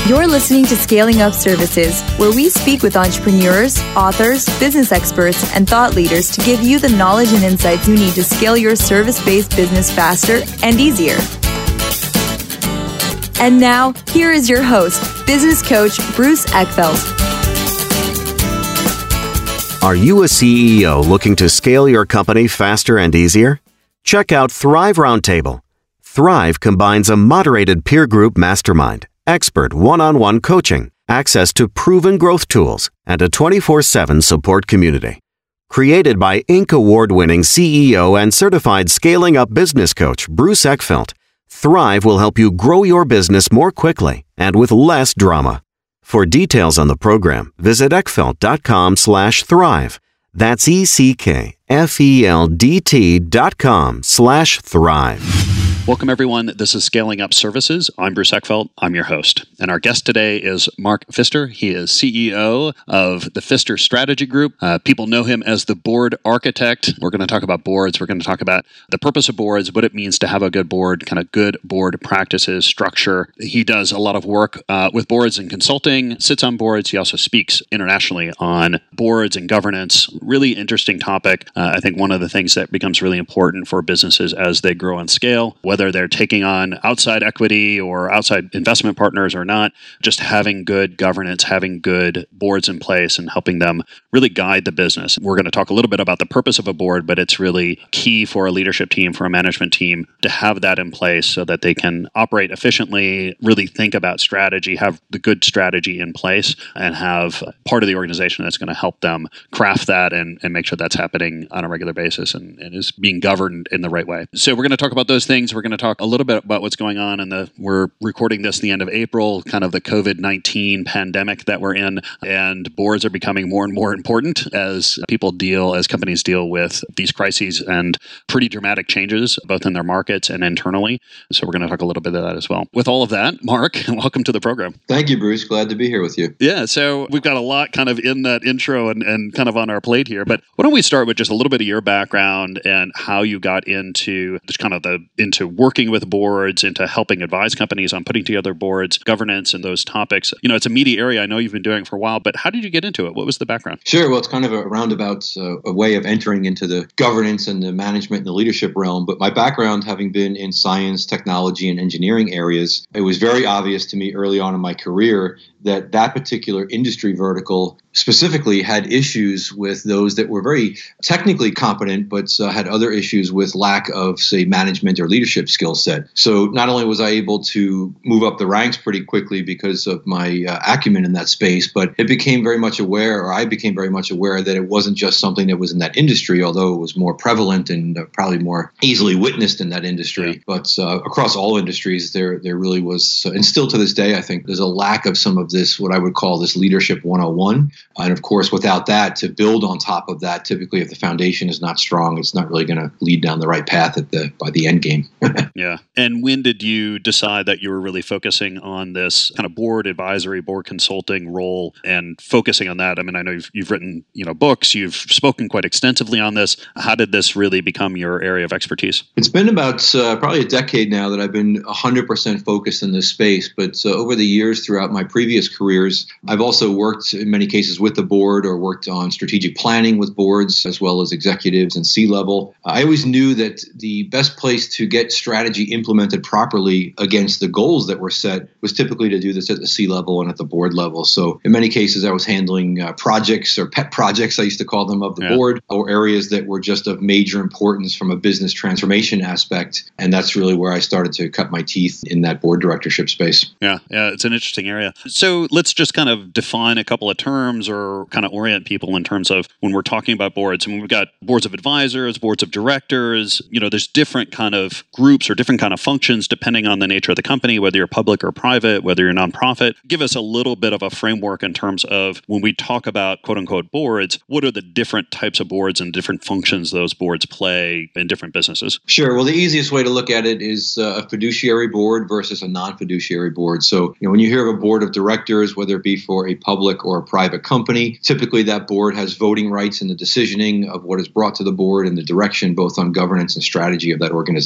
You're listening to Scaling Up Services, where we speak with entrepreneurs, authors, business experts, and thought leaders to give you the knowledge and insights you need to scale your service-based business faster and easier. And now, here is your host, business coach Bruce Eckfeldt. Are you a CEO looking to scale your company faster and easier? Check out Thrive Roundtable. Thrive combines a moderated peer group mastermind, expert one-on-one coaching, access to proven growth tools, and a 24/7 support community. Created by Inc. award-winning CEO and certified scaling up business coach Bruce Eckfeldt, Thrive will help you grow your business more quickly and with less drama. For details on the program, visit eckfeldt.com/thrive. That's ECKFELDT.com/thrive. Welcome, everyone. This is Scaling Up Services. I'm Bruce Eckfeldt. I'm your host. And our guest today is Mark Pfister. He is CEO of the Pfister Strategy Group. People know him as the board architect. We're going to talk about boards. We're going to talk about the purpose of boards, what it means to have a good board, kind of good board practices, structure. He does a lot of work with boards and consulting, sits on boards. He also speaks internationally on boards and governance. Really interesting topic. I think one of the things that becomes really important for businesses as they grow and scale, whether they're taking on outside equity or outside investment partners or not, just having good governance, having good boards in place and helping them really guide the business. We're going to talk a little bit about the purpose of a board, but it's really key for a leadership team, for a management team to have that in place so that they can operate efficiently, really think about strategy, have the good strategy in place, and have part of the organization that's going to help them craft that and make sure that's happening on a regular basis and is being governed in the right way. So we're going to talk about those things. We're going to talk a little bit about what's going on we're recording this the end of April, kind of the COVID-19 pandemic that we're in, and boards are becoming more and more important as companies deal with these crises and pretty dramatic changes, both in their markets and internally. So we're going to talk a little bit of that as well. With all of that, Mark, welcome to the program. Thank you, Bruce. Glad to be here with you. Yeah, so we've got a lot kind of in that intro and kind of on our plate here, but why don't we start with just a little bit of your background and how you got into just kind of into working with boards, into helping advise companies on putting together boards, governance, and those topics. You know, it's a meaty area. I know you've been doing it for a while, but how did you get into it? What was the background? Sure. Well, it's kind of a roundabout a way of entering into the governance and the management and the leadership realm. But my background, having been in science, technology, and engineering areas, it was very obvious to me early on in my career that particular industry vertical specifically had issues with those that were very technically competent, but had other issues with lack of, say, management or leadership skill set. So not only was I able to move up the ranks pretty quickly because of my acumen in that space, but I became very much aware that it wasn't just something that was in that industry, although it was more prevalent and probably more easily witnessed in that industry. Yeah. But across all industries, there really was, and still to this day, I think there's a lack of some of this, what I would call this leadership 101. And of course, without that, to build on top of that, typically if the foundation is not strong, it's not really going to lead down the right path by the end game. Yeah. And when did you decide that you were really focusing on this kind of board advisory, board consulting role and focusing on that? I mean, I know you've written, books, you've spoken quite extensively on this. How did this really become your area of expertise? It's been about probably a decade now that I've been 100% focused in this space. But over the years throughout my previous careers, I've also worked in many cases with the board or worked on strategic planning with boards as well as executives and C-level. I always knew that the best place to get strategy implemented properly against the goals that were set was typically to do this at the C-level and at the board level. So in many cases, I was handling projects or pet projects, I used to call them, of the board, or areas that were just of major importance from a business transformation aspect. And that's really where I started to cut my teeth in that board directorship space. Yeah, it's an interesting area. So let's just kind of define a couple of terms or kind of orient people in terms of when we're talking about boards. I mean, we've got boards of advisors, boards of directors, there's different kind of groups or different kind of functions depending on the nature of the company, whether you're public or private, whether you're nonprofit. Give us a little bit of a framework in terms of when we talk about quote unquote boards, what are the different types of boards and different functions those boards play in different businesses? Sure. Well, the easiest way to look at it is a fiduciary board versus a non-fiduciary board. So, when you hear of a board of directors, whether it be for a public or a private company, typically that board has voting rights in the decisioning of what is brought to the board and the direction both on governance and strategy of that organization.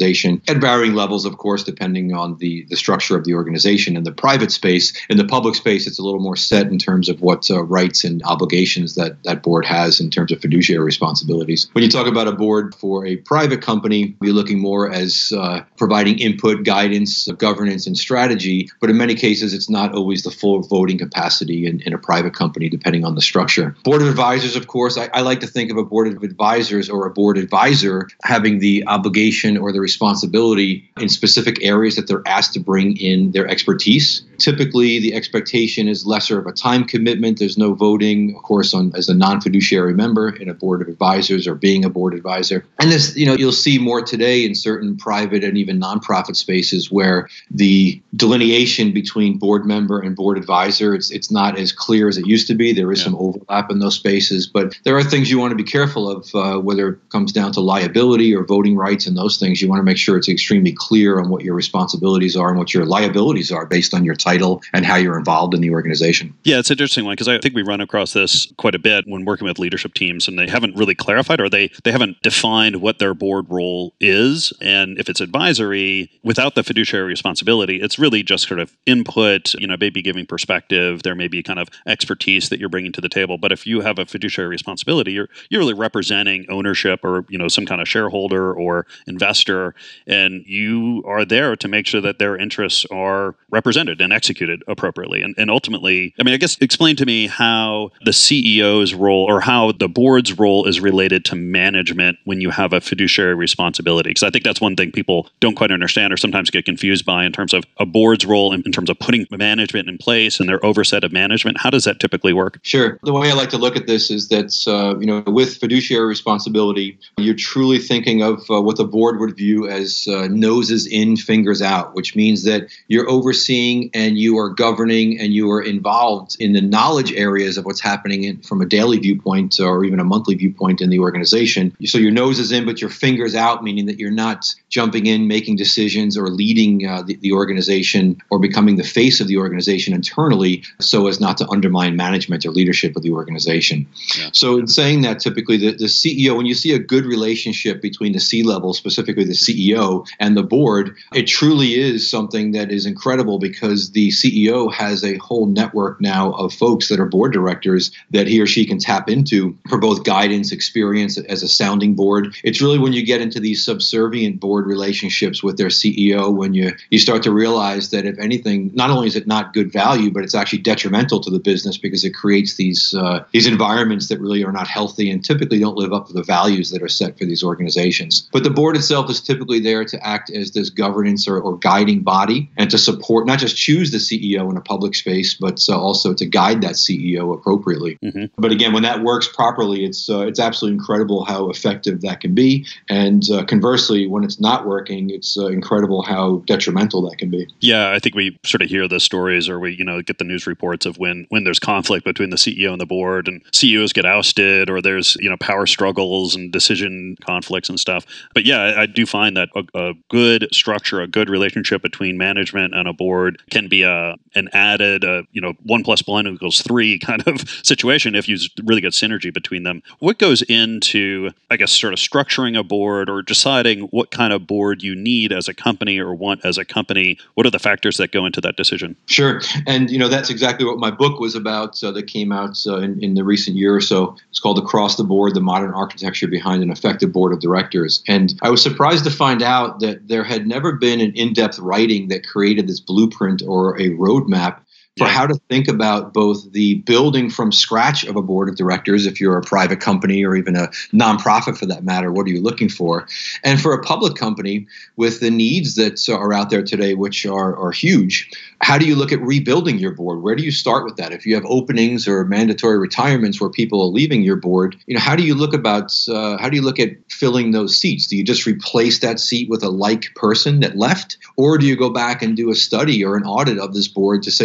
at varying levels, of course, depending on the structure of the organization. In the private space, in the public space, it's a little more set in terms of what rights and obligations that board has in terms of fiduciary responsibilities. When you talk about a board for a private company, you're looking more as providing input, guidance, governance, and strategy. But in many cases, it's not always the full voting capacity in a private company, depending on the structure. Board of advisors, of course, I like to think of a board of advisors or a board advisor having the obligation or the responsibility in specific areas that they're asked to bring in their expertise. Typically, the expectation is lesser of a time commitment. There's no voting, of course, as a non-fiduciary member in a board of advisors or being a board advisor. And this, you'll see more today in certain private and even nonprofit spaces where the delineation between board member and board advisor, it's not as clear as it used to be. There is some overlap in those spaces, but there are things you want to be careful of, whether it comes down to liability or voting rights and those things. You want to make sure it's extremely clear on what your responsibilities are and what your liabilities are based on your title and how you're involved in the organization. Yeah, it's an interesting one because I think we run across this quite a bit when working with leadership teams, and they haven't really clarified or they haven't defined what their board role is. And if it's advisory without the fiduciary responsibility, it's really just sort of input, maybe giving perspective. There may be kind of expertise that you're bringing to the table. But if you have a fiduciary responsibility, you're really representing ownership or, some kind of shareholder or investor, and you are there to make sure that their interests are represented and executed appropriately. And ultimately, I guess explain to me how the CEO's role or how the board's role is related to management when you have a fiduciary responsibility. Because I think that's one thing people don't quite understand or sometimes get confused by in terms of a board's role in terms of putting management in place and their oversight of management. How does that typically work? Sure. The way I like to look at this is that, with fiduciary responsibility, you're truly thinking of what the board would view as noses in, fingers out, which means that you're overseeing and you are governing and you are involved in the knowledge areas of what's happening from a daily viewpoint or even a monthly viewpoint in the organization. So your nose is in, but your fingers out, meaning that you're not jumping in, making decisions or leading the organization or becoming the face of the organization internally so as not to undermine management or leadership of the organization. Yeah. So in saying that, typically the CEO, when you see a good relationship between the C-level, specifically the CEO and the board, it truly is something that is incredible because the CEO has a whole network now of folks that are board directors that he or she can tap into for both guidance, experience as a sounding board. It's really when you get into these subservient board relationships with their CEO, when you start to realize that if anything, not only is it not good value, but it's actually detrimental to the business because it creates these environments that really are not healthy and typically don't live up to the values that are set for these organizations. But the board itself is typically there to act as this governance or guiding body and to support, not just choose the CEO in a public space, but also to guide that CEO appropriately. Mm-hmm. But again, when that works properly, it's absolutely incredible how effective that can be. And conversely, when it's not working, it's incredible how detrimental that can be. Yeah, I think we sort of hear the stories or we, get the news reports of when there's conflict between the CEO and the board and CEOs get ousted or there's, power struggles and decision conflicts and stuff. But yeah, I do find that a good structure, a good relationship between management and a board can be an added, 1 + 1 = 3 kind of situation if you really get synergy between them. What goes into, I guess, sort of structuring a board or deciding what kind of board you need as a company or want as a company? What are the factors that go into that decision? Sure. And, that's exactly what my book was about that came out in the recent year or so. It's called Across the Board, The Modern Architecture Behind an Effective Board of Directors. And I was surprised to find out that there had never been an in-depth writing that created this blueprint or a roadmap for how to think about both the building from scratch of a board of directors, if you're a private company or even a nonprofit for that matter, what are you looking for? And for a public company with the needs that are out there today, which are huge, how do you look at rebuilding your board? Where do you start with that? If you have openings or mandatory retirements where people are leaving your board, how do you look at filling those seats? Do you just replace that seat with a like person that left? Or do you go back and do a study or an audit of this board to say, look,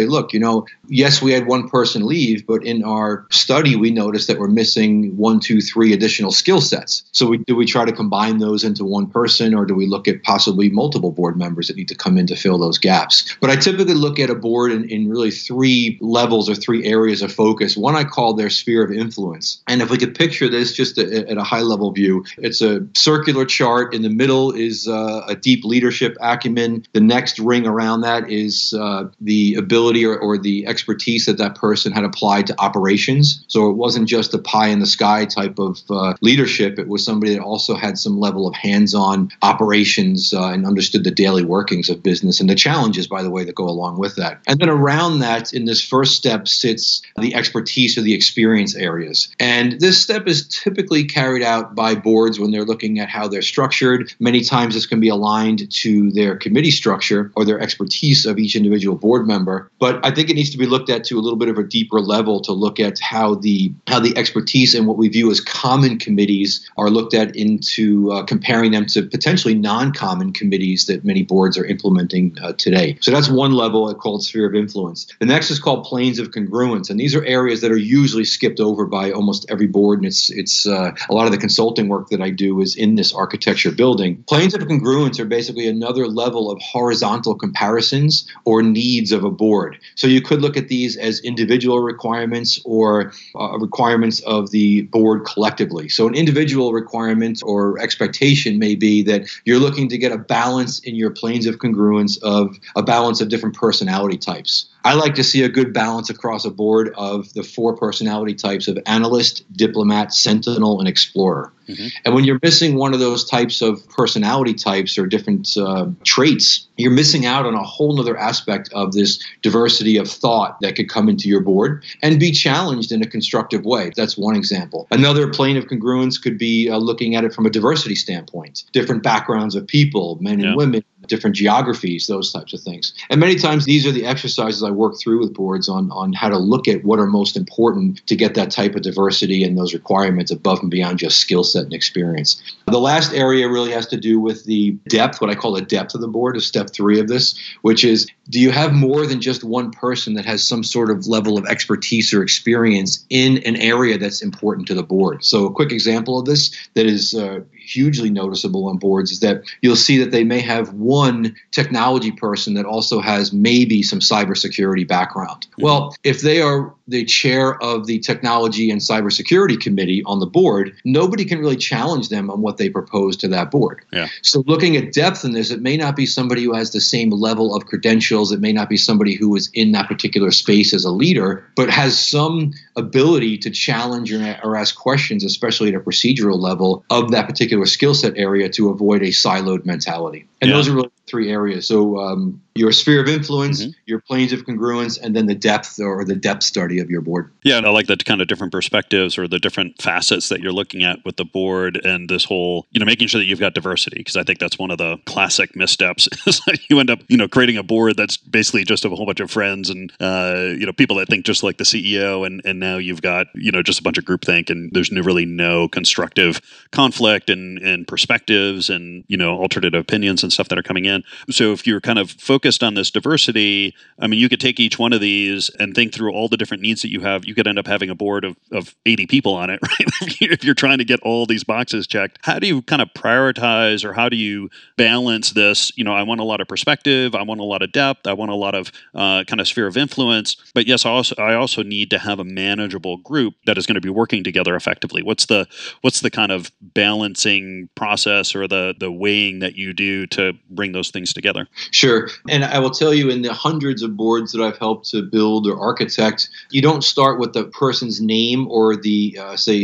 yes, we had one person leave, but in our study, we noticed that we're missing 1, 2, 3 additional skill sets. So do we try to combine those into one person, or do we look at possibly multiple board members that need to come in to fill those gaps? But I typically look at a board in really 3 levels or 3 areas of focus. One I call their sphere of influence. And if we could picture this just at a high level view, it's a circular chart. In the middle is a deep leadership acumen. The next ring around that is the ability or the expertise that person had applied to operations. So it wasn't just a pie in the sky type of leadership. It was somebody that also had some level of hands-on operations and understood the daily workings of business and the challenges, by the way, that go along with that. And then around that, in this first step, sits the expertise or the experience areas. And this step is typically carried out by boards when they're looking at how they're structured. Many times this can be aligned to their committee structure or their expertise of each individual board member. But I think it needs to be looked at to a little bit of a deeper level to look at how the expertise and what we view as common committees are looked at into comparing them to potentially non-common committees that many boards are implementing today. So that's one level called sphere of influence. The next is called planes of congruence. And these are areas that are usually skipped over by almost every board. And it's a lot of the consulting work that I do is in this architecture building. Planes of congruence are basically another level of horizontal comparisons or needs of a board. So you could look at these as individual requirements or requirements of the board collectively. So an individual requirement or expectation may be that you're looking to get a balance in your planes of congruence of a balance of different personality types. I like to see a good balance across a board of the 4 personality types of analyst, diplomat, sentinel, and explorer. Mm-hmm. And when you're missing one of those types of personality types or different traits, you're missing out on a whole other aspect of this diversity of thought that could come into your board and be challenged in a constructive way. That's one example. Another plane of congruence could be looking at it from a diversity standpoint, different backgrounds of people, men and women, different geographies, those types of things. And many times these are the exercises I work through with boards on how to look at what are most important to get that type of diversity and those requirements above and beyond just skill set and experience. The last area really has to do with the depth, what I call the depth of the board, is step 3 of this, which is, do you have more than just one person that has some sort of level of expertise or experience in an area that's important to the board? So a quick example of this that is hugely noticeable on boards is that you'll see that they may have one technology person that also has maybe some cybersecurity background. Mm-hmm. Well, if they are the chair of the technology and cybersecurity committee on the board, nobody can really challenge them on what they propose to that board. Yeah. So looking at depth in this, it may not be somebody who has the same level of credentials. It may not be somebody who is in that particular space as a leader, but has some ability to challenge or ask questions, especially at a procedural level of that particular skill set area to avoid a siloed mentality. And those are really 3 areas. So your sphere of influence, mm-hmm. your planes of congruence, and then the depth or the depth study of your board. Yeah, and I like the kind of different perspectives or the different facets that you're looking at with the board and this whole, making sure that you've got diversity, because I think that's one of the classic missteps is that you end up, creating a board that's basically just a whole bunch of friends and, people that think just like the CEO, and now you've got, just a bunch of groupthink, and there's really no constructive conflict and perspectives and, alternative opinions and stuff that are coming in. So if you're kind of focused on this diversity, you could take each one of these and think through all the different needs that you have. You could end up having a board of 80 people on it, right? If you're trying to get all these boxes checked. How do you kind of prioritize, or how do you balance this? I want a lot of perspective. I want a lot of depth. I want a lot of kind of sphere of influence. But yes, I also need to have a manageable group that is going to be working together effectively. What's the kind of balancing process or the weighing that you do to bring those things together? Sure. And I will tell you, in the hundreds of boards that I've helped to build or architect, you don't start with the person's name or the,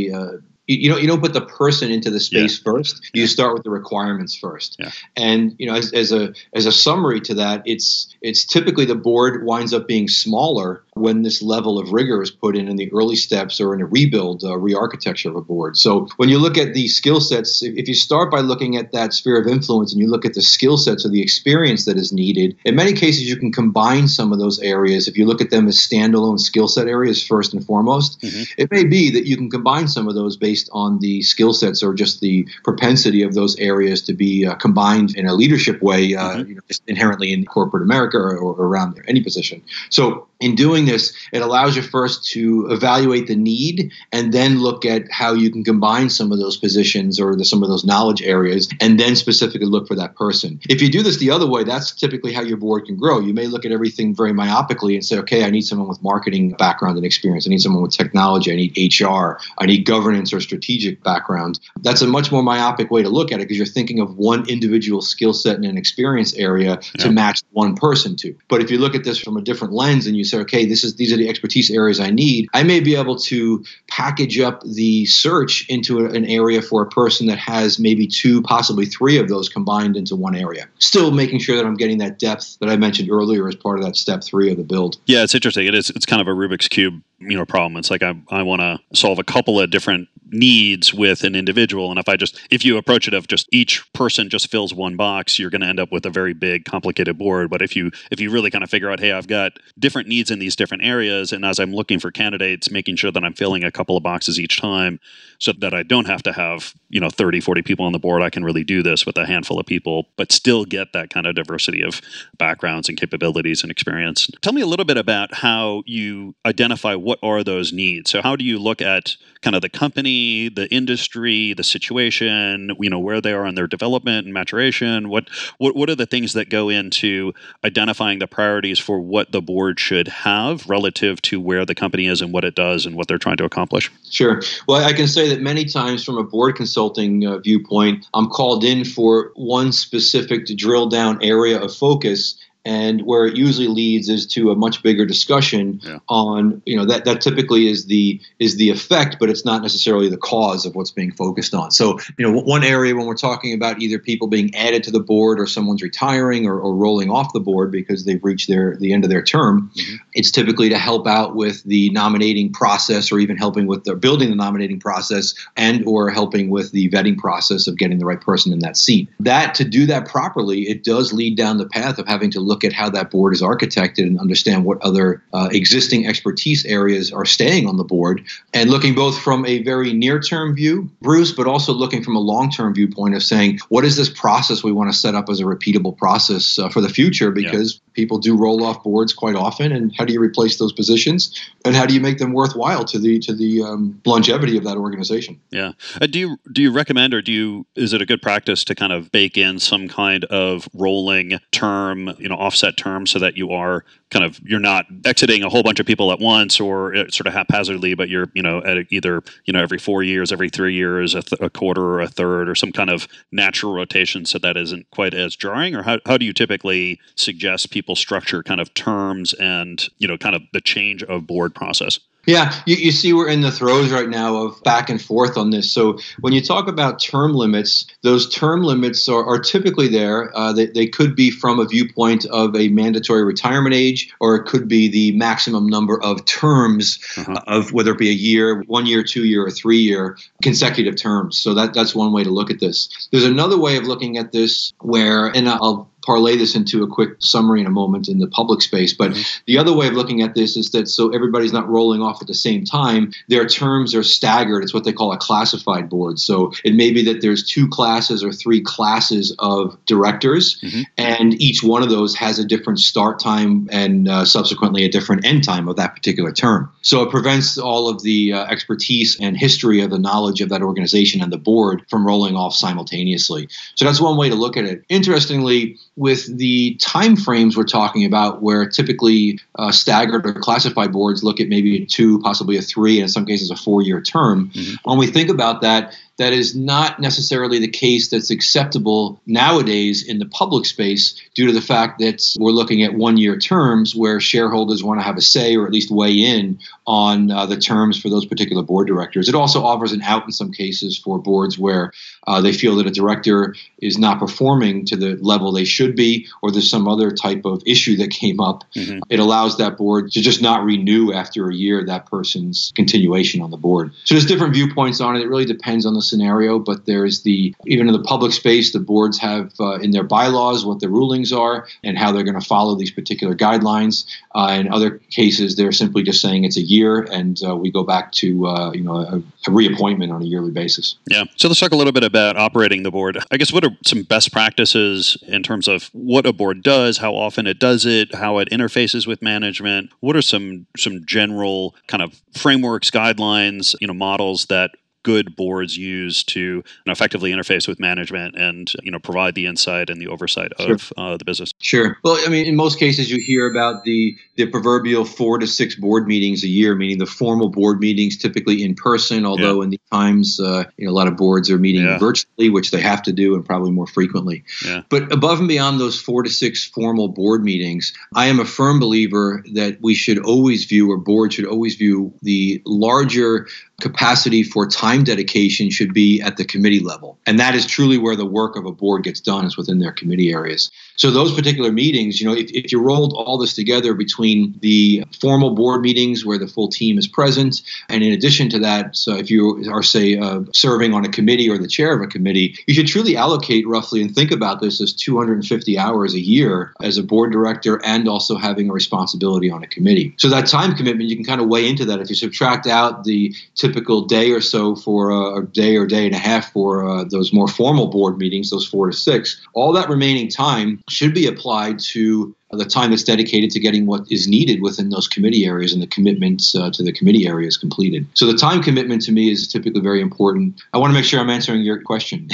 you don't put the person into the space first. You start with the requirements first. Yeah. And as a summary to that, it's typically the board winds up being smaller when this level of rigor is put in the early steps or in a rebuild, re-architecture of a board. So when you look at the skill sets, if you start by looking at that sphere of influence and you look at the skill sets or the experience that is needed, in many cases you can combine some of those areas. If you look at them as standalone skill set areas first and foremost, it may be that you can combine some of those based on the skill sets or just the propensity of those areas to be combined in a leadership way, just inherently in corporate America or around any position. So in doing this, it allows you first to evaluate the need and then look at how you can combine some of those positions or some of those knowledge areas and then specifically look for that person. If you do this the other way, that's typically how your board can grow. You may look at everything very myopically and say, okay, I need someone with marketing background and experience. I need someone with technology. I need HR. I need governance or strategic background. That's a much more myopic way to look at it because you're thinking of one individual skill set and an experience area to match one person to. But if you look at this from a different lens and you say, okay, these are the expertise areas I need, I may be able to package up the search into an area for a person that has maybe 2, possibly 3 of those combined into one area. Still making sure that I'm getting that depth that I mentioned earlier as part of that step 3 of the build. Yeah, it's interesting. It's kind of a Rubik's Cube, problem. It's like I want to solve a couple of different needs with an individual, and if you approach it of just each person just fills one box, you're going to end up with a very big, complicated board. But if you really kind of figure out, hey, I've got different needs in these different areas, and as I'm looking for candidates, making sure that I'm filling a couple of boxes each time, so that I don't have to have 30, 40 people on the board. I can really do this with a handful of people, but still get that kind of diversity of backgrounds and capabilities and experience. Tell me a little bit about how you identify what are those needs. So how do you look at kind of the company, the industry, the situation, where they are in their development and maturation? What are the things that go into identifying the priorities for what the board should have relative to where the company is and what it does and what they're trying to accomplish? Sure. Well, I can say that many times from a board consulting viewpoint, I'm called in for one specific to drill down area of focus. And where it usually leads is to a much bigger discussion on, that typically is the effect, but it's not necessarily the cause of what's being focused on. So, one area when we're talking about either people being added to the board or someone's retiring or rolling off the board because they've reached the end of their term, it's typically to help out with the nominating process or even helping with building the nominating process and or helping with the vetting process of getting the right person in that seat. To do that properly, it does lead down the path of having to look at how that board is architected and understand what other existing expertise areas are staying on the board, and looking both from a very near-term view, Bruce, but also looking from a long-term viewpoint of saying, what is this process we want to set up as a repeatable process for the future? Because people do roll off boards quite often, and how do you replace those positions, and how do you make them worthwhile to the longevity of that organization? Yeah. Do you recommend, or is it a good practice to kind of bake in some kind of rolling term, offset term, so that you're not exiting a whole bunch of people at once or sort of haphazardly, but you're, at either, every 4 years, every 3 years, a quarter or a third, or some kind of natural rotation, so that isn't quite as jarring? Or how do you typically suggest people structure kind of terms and, kind of the change of board process? Yeah, you see we're in the throes right now of back and forth on this. So when you talk about term limits, those term limits are typically there. They could be from a viewpoint of a mandatory retirement age, or it could be the maximum number of terms of whether it be a year, 1 year, 2 year, or 3 year consecutive terms. So that's one way to look at this. There's another way of looking at this where, and I'll parlay this into a quick summary in a moment in the public space. But the other way of looking at this is that so everybody's not rolling off at the same time, their terms are staggered. It's what they call a classified board. So it may be that there's 2 classes or 3 classes of directors, and each one of those has a different start time and subsequently a different end time of that particular term. So it prevents all of the expertise and history of the knowledge of that organization and the board from rolling off simultaneously. So that's one way to look at it. Interestingly, with the time frames we're talking about, where typically staggered or classified boards look at maybe a 2, possibly a 3, and in some cases a 4-year term. When we think about that, that is not necessarily the case that's acceptable nowadays in the public space due to the fact that we're looking at one-year terms where shareholders want to have a say or at least weigh in on the terms for those particular board directors. It also offers an out in some cases for boards where they feel that a director is not performing to the level they should be, or there's some other type of issue that came up. Mm-hmm. It allows that board to just not renew after a year that person's continuation on the board. So there's different viewpoints on it. It really depends on the scenario, but there's even in the public space, the boards have in their bylaws what the rulings are and how they're going to follow these particular guidelines. In other cases, they're simply just saying it's a year and we go back to a reappointment on a yearly basis. Yeah. So let's talk a little bit about operating the board. I guess what are some best practices in terms of what a board does, how often it does it, how it interfaces with management? What are some general kind of frameworks, guidelines, models that good boards use to effectively interface with management and provide the insight and the oversight of the business? Sure. Well, I mean, in most cases, you hear about the proverbial 4 to 6 board meetings a year, meaning the formal board meetings typically in person, although in the times, a lot of boards are meeting virtually, which they have to do and probably more frequently. Yeah. But above and beyond those 4 to 6 formal board meetings, I am a firm believer that we should always view, or board should always view, the larger capacity for time dedication should be at the committee level. And that is truly where the work of a board gets done, is within their committee areas. So those particular meetings, if you rolled all this together between the formal board meetings where the full team is present, and in addition to that, so if you are, say, serving on a committee or the chair of a committee, you should truly allocate roughly, and think about this as 250 hours a year as a board director and also having a responsibility on a committee. So that time commitment, you can kind of weigh into that. If you subtract out the typical day or so for a day or day and a half for those more formal board meetings, those 4 to 6, all that remaining time should be applied to the time that's dedicated to getting what is needed within those committee areas and the commitments to the committee areas completed. So the time commitment to me is typically very important. I want to make sure I'm answering your question.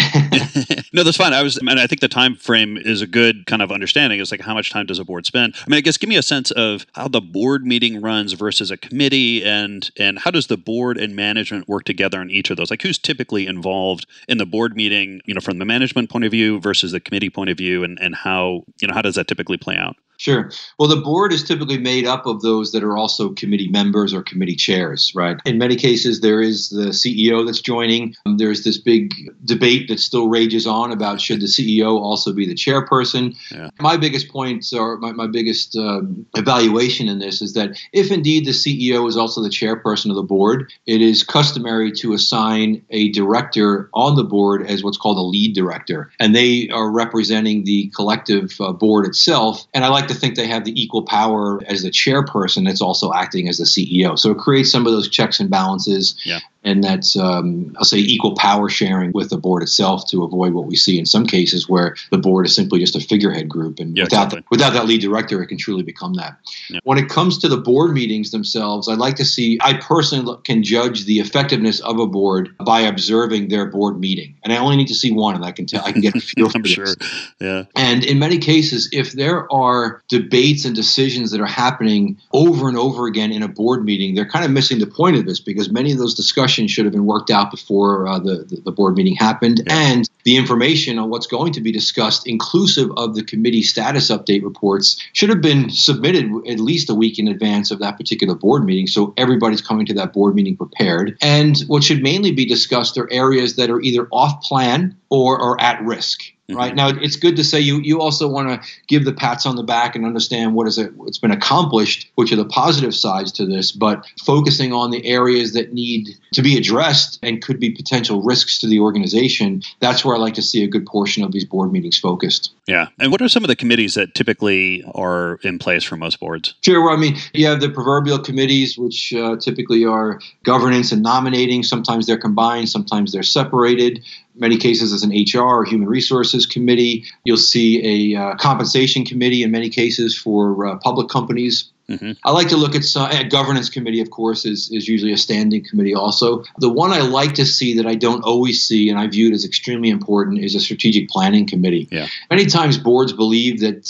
No, that's fine. I think the time frame is a good kind of understanding. It's like, how much time does a board spend? I guess give me a sense of how the board meeting runs versus a committee, and how does the board and management work together in each of those? Like, who's typically involved in the board meeting, from the management point of view versus the committee point of view, and how does that typically play out? Sure. Well, the board is typically made up of those that are also committee members or committee chairs, right? In many cases, there is the CEO that's joining. There's this big debate that still rages on about should the CEO also be the chairperson. Yeah. My biggest points, or my biggest evaluation in this, is that if indeed the CEO is also the chairperson of the board, it is customary to assign a director on the board as what's called a lead director. And they are representing the collective board itself. And I like to think they have the equal power as the chairperson that's also acting as the CEO. So it creates some of those checks and balances. Yeah. And that's, I'll say, equal power sharing with the board itself to avoid what we see in some cases where the board is simply just a figurehead group. And without that lead director, it can truly become that. Yeah. When it comes to the board meetings themselves, I'd like to see, I personally can judge the effectiveness of a board by observing their board meeting. And I only need to see one, and I can get a feel for I'm this. Sure. Yeah. And in many cases, if there are debates and decisions that are happening over and over again in a board meeting, they're kind of missing the point of this, because many of those discussions should have been worked out before the board meeting happened. Yeah. And the information on what's going to be discussed, inclusive of the committee status update reports, should have been submitted at least a week in advance of that particular board meeting, so everybody's coming to that board meeting prepared. And what should mainly be discussed are areas that are either off plan or are at risk. Right. Now, it's good to say you also want to give the pats on the back and understand what's been accomplished, which are the positive sides to this, but focusing on the areas that need to be addressed and could be potential risks to the organization. That's where I like to see a good portion of these board meetings focused. Yeah. And what are some of the committees that typically are in place for most boards? Sure. Well, you have the proverbial committees, which typically are governance and nominating. Sometimes they're combined, sometimes they're separated. Many cases as an HR or human resources committee. You'll see a compensation committee in many cases for public companies. Mm-hmm. I like to look at a governance committee, of course, is usually a standing committee also. The one I like to see that I don't always see, and I view it as extremely important, is a strategic planning committee. Yeah. Many times boards believe that,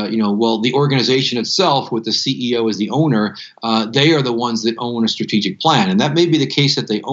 the organization itself, with the CEO as the owner, they are the ones that own a strategic plan. And that may be the case that they own it.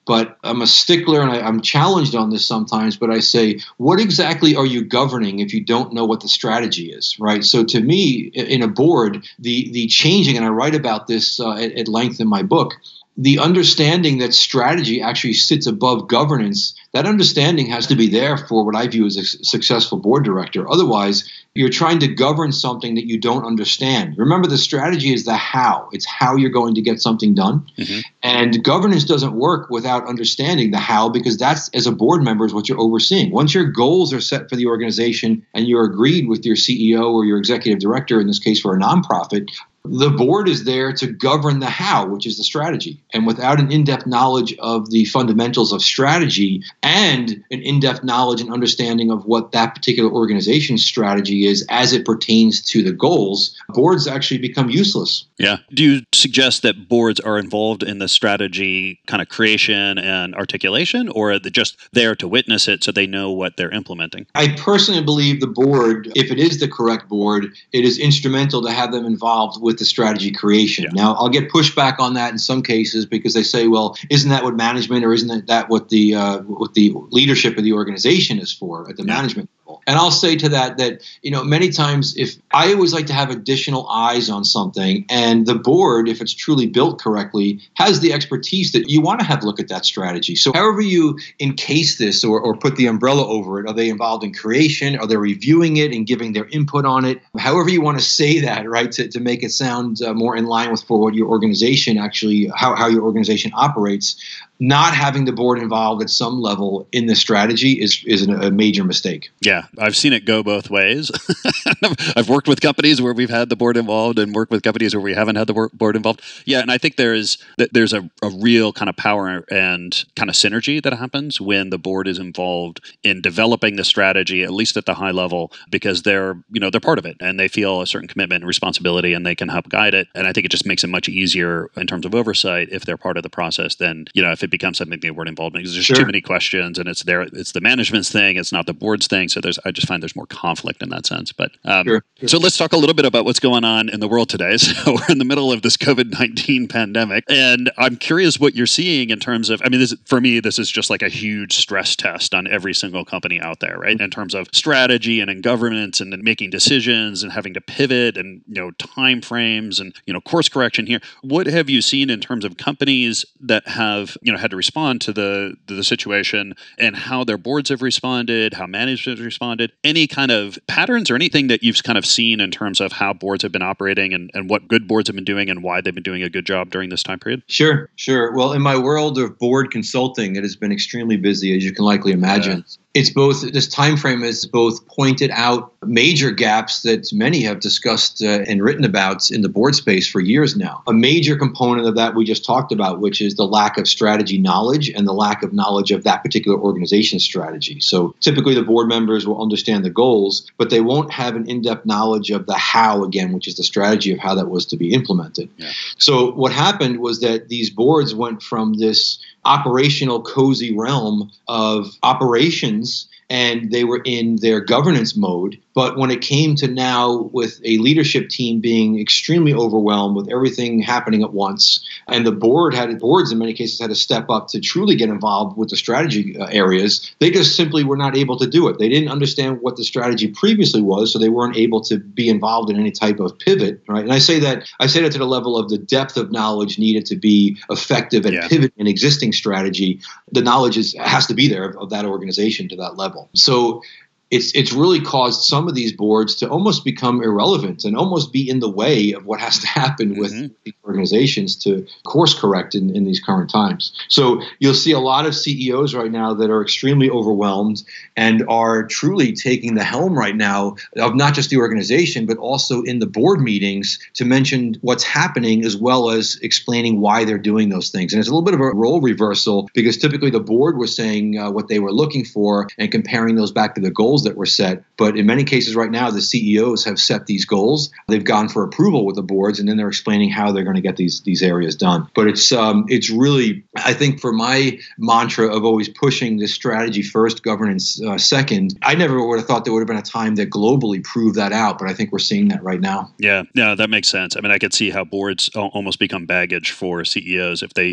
But I'm a stickler, and I'm challenged on this sometimes, but I say, what exactly are you governing if you don't know what the strategy is, right? So to me, in a board, the changing, and I write about this at length in my book, the understanding that strategy actually sits above governance, that understanding has to be there for what I view as a successful board director. Otherwise, you're trying to govern something that you don't understand. Remember, the strategy is the how. It's how you're going to get something done. Mm-hmm. And governance doesn't work without understanding the how, because that's, as a board member, is what you're overseeing. Once your goals are set for the organization and you're agreed with your CEO or your executive director, in this case for a nonprofit, the board is there to govern the how, which is the strategy. And without an in-depth knowledge of the fundamentals of strategy and an in-depth knowledge and understanding of what that particular organization's strategy is as it pertains to the goals, boards actually become useless. Yeah. Do you suggest that boards are involved in the strategy kind of creation and articulation, or are they just there to witness it so they know what they're implementing? I personally believe the board, if it is the correct board, it is instrumental to have them involved with the strategy creation. Yeah. Now, I'll get pushback on that in some cases because they say, well, isn't that what management, or isn't that what the leadership of the organization is for at the management level? And I'll say to that, many times, if I always like to have additional eyes on something, and the board, if it's truly built correctly, has the expertise that you want to have look at that strategy. So however you encase this or put the umbrella over it, are they involved in creation? Are they reviewing it and giving their input on it? However you want to say that, right, to make it sound more in line with for what your organization actually, how your organization operates. Not having the board involved at some level in the strategy is a major mistake. Yeah, I've seen it go both ways. I've worked with companies where we've had the board involved and worked with companies where we haven't had the board involved. Yeah, and I think there's a real kind of power and kind of synergy that happens when the board is involved in developing the strategy, at least at the high level, because they're part of it and they feel a certain commitment and responsibility and they can help guide it. And I think it just makes it much easier in terms of oversight if they're part of the process than, if it becomes something they weren't involved in, because there's too many questions and it's the management's thing, it's not the board's thing. So I just find there's more conflict in that sense. But so let's talk a little bit about what's going on in the world today. So we're in the middle of this COVID-19 pandemic, and I'm curious what you're seeing in terms of, for me, this is just like a huge stress test on every single company out there, right? In terms of strategy and in governance and in making decisions and having to pivot and, time frames and, course correction here. What have you seen in terms of companies that have, had to respond to the situation, and how their boards have responded, how management has responded? Any kind of patterns or anything that you've kind of seen in terms of how boards have been operating and what good boards have been doing and why they've been doing a good job during this time period? Sure. Well, in my world of board consulting, it has been extremely busy, as you can likely imagine. It's both, this time frame has both pointed out major gaps that many have discussed and written about in the board space for years now. A major component of that we just talked about, which is the lack of strategy knowledge and the lack of knowledge of that particular organization's strategy. So typically the board members will understand the goals, but they won't have an in-depth knowledge of the how, again, which is the strategy of how that was to be implemented. Yeah. So what happened was that these boards went from this operational cozy realm of operations, and they were in their governance mode. But when it came to now with a leadership team being extremely overwhelmed with everything happening at once, and the boards in many cases had to step up to truly get involved with the strategy areas, they just simply were not able to do it. They didn't understand what the strategy previously was, so they weren't able to be involved in any type of pivot, right? And I say that to the level of the depth of knowledge needed to be effective at pivot in existing strategy. The knowledge has to be there of that organization to that level. So it's really caused some of these boards to almost become irrelevant and almost be in the way of what has to happen with these organizations to course correct in these current times. So you'll see a lot of CEOs right now that are extremely overwhelmed and are truly taking the helm right now of not just the organization, but also in the board meetings to mention what's happening as well as explaining why they're doing those things. And it's a little bit of a role reversal because typically the board was saying what they were looking for and comparing those back to the goals that were set. But in many cases right now, the CEOs have set these goals. They've gone for approval with the boards, and then they're explaining how they're going to get these areas done. But it's really, I think, for my mantra of always pushing this strategy first, governance second, I never would have thought there would have been a time that globally proved that out. But I think we're seeing that right now. Yeah, that makes sense. I mean, I could see how boards almost become baggage for CEOs if they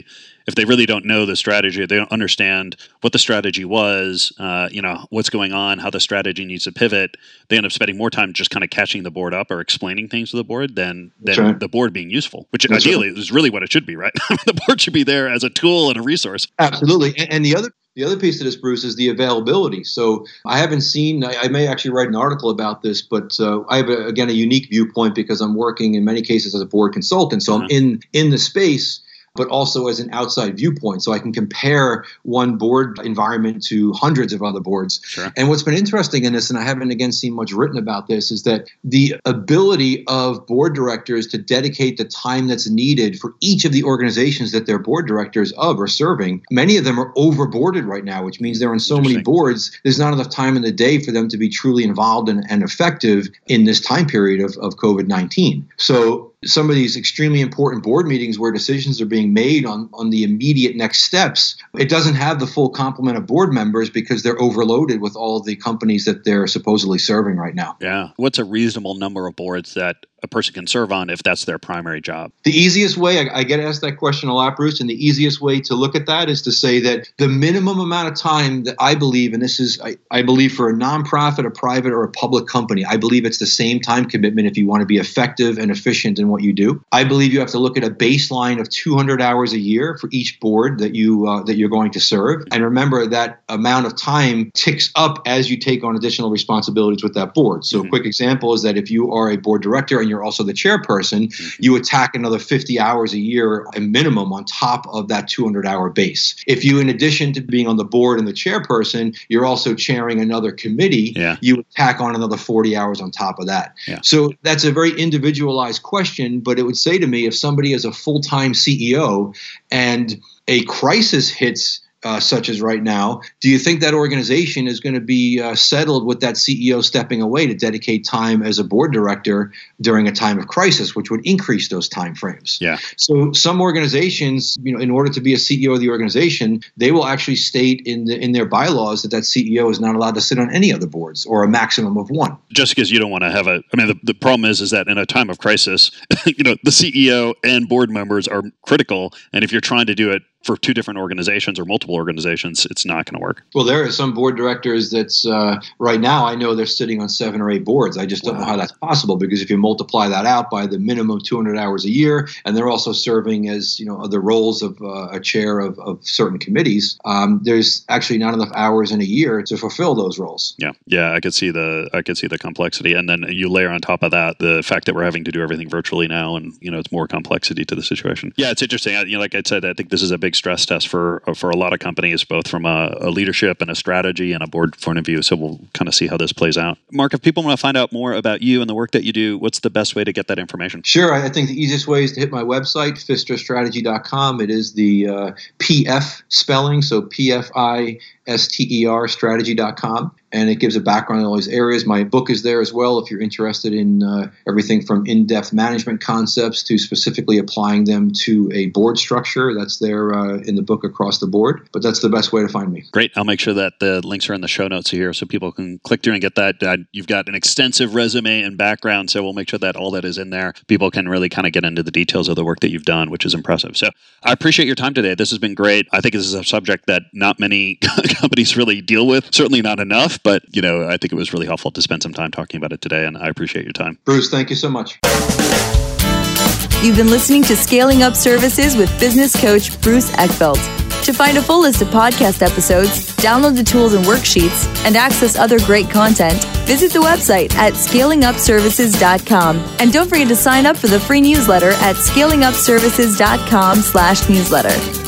if they really don't know the strategy, they don't understand what the strategy was, what's going on, how the strategy needs to pivot, they end up spending more time just kind of catching the board up or explaining things to the board than the board being useful, which ideally is really what it should be, right? The board should be there as a tool and a resource. Absolutely. And the other piece of this, Bruce, is the availability. So I haven't seen, I may actually write an article about this, but I have, a unique viewpoint because I'm working in many cases as a board consultant. So I'm in the space, but also as an outside viewpoint. So I can compare one board environment to hundreds of other boards. Sure. And what's been interesting in this, and I haven't again seen much written about this, is that the ability of board directors to dedicate the time that's needed for each of the organizations that they're board directors of or serving, many of them are overboarded right now, which means they're on so many boards, there's not enough time in the day for them to be truly involved and effective in this time period of COVID-19. So some of these extremely important board meetings where decisions are being made on the immediate next steps, it doesn't have the full complement of board members because they're overloaded with all of the companies that they're supposedly serving right now. Yeah. What's a reasonable number of boards that a person can serve on if that's their primary job? The easiest way, I get asked that question a lot, Bruce, and the easiest way to look at that is to say that the minimum amount of time that I believe, and this is, I believe for a nonprofit, a private, or a public company, I believe it's the same time commitment if you want to be effective and efficient in what you do. I believe you have to look at a baseline of 200 hours a year for each board that you're going to serve. And remember that amount of time ticks up as you take on additional responsibilities with that board. So a quick example is that if you are a board director and you're also the chairperson, you attack another 50 hours a year, a minimum, on top of that 200-hour base. If you, in addition to being on the board and the chairperson, you're also chairing another committee, you attack on another 40 hours on top of that. Yeah. So that's a very individualized question, but it would say to me, if somebody is a full-time CEO and a crisis hits, such as right now, do you think that organization is going to be settled with that CEO stepping away to dedicate time as a board director during a time of crisis, which would increase those time frames? Yeah. So some organizations, in order to be a CEO of the organization, they will actually state in their bylaws that CEO is not allowed to sit on any other boards, or a maximum of one. Just because you don't want to have the problem is that in a time of crisis, the CEO and board members are critical. And if you're trying to do it for two different organizations or multiple organizations, it's not going to work. Well, there are some board directors that's right now, I know they're sitting on 7 or 8 boards. I just don't know how that's possible, because if you multiply that out by the minimum 200 hours a year, and they're also serving as, other roles of a chair of certain committees, there's actually not enough hours in a year to fulfill those roles. Yeah, I could see the complexity, and then you layer on top of that the fact that we're having to do everything virtually now, and it's more complexity to the situation. Yeah, it's interesting. Like I said, I think this is a big stress test for a lot of companies, both from a leadership and a strategy and a board point of view. So we'll kind of see how this plays out. Mark, if people want to find out more about you and the work that you do, what's the best way to get that information? Sure. I think the easiest way is to hit my website, pfisterstrategy.com. It is the PF spelling, so PFISTER strategy.com. And it gives a background in all these areas. My book is there as well if you're interested in everything from in-depth management concepts to specifically applying them to a board structure. That's there in the book across the board. But that's the best way to find me. Great. I'll make sure that the links are in the show notes here so people can click through and get that. You've got an extensive resume and background, so we'll make sure that all that is in there. People can really kind of get into the details of the work that you've done, which is impressive. So I appreciate your time today. This has been great. I think this is a subject that not many companies really deal with, certainly not enough. But, I think it was really helpful to spend some time talking about it today, and I appreciate your time. Bruce, thank you so much. You've been listening to Scaling Up Services with business coach Bruce Eckfeldt. To find a full list of podcast episodes, download the tools and worksheets, and access other great content, visit the website at scalingupservices.com. And don't forget to sign up for the free newsletter at scalingupservices.com/newsletter.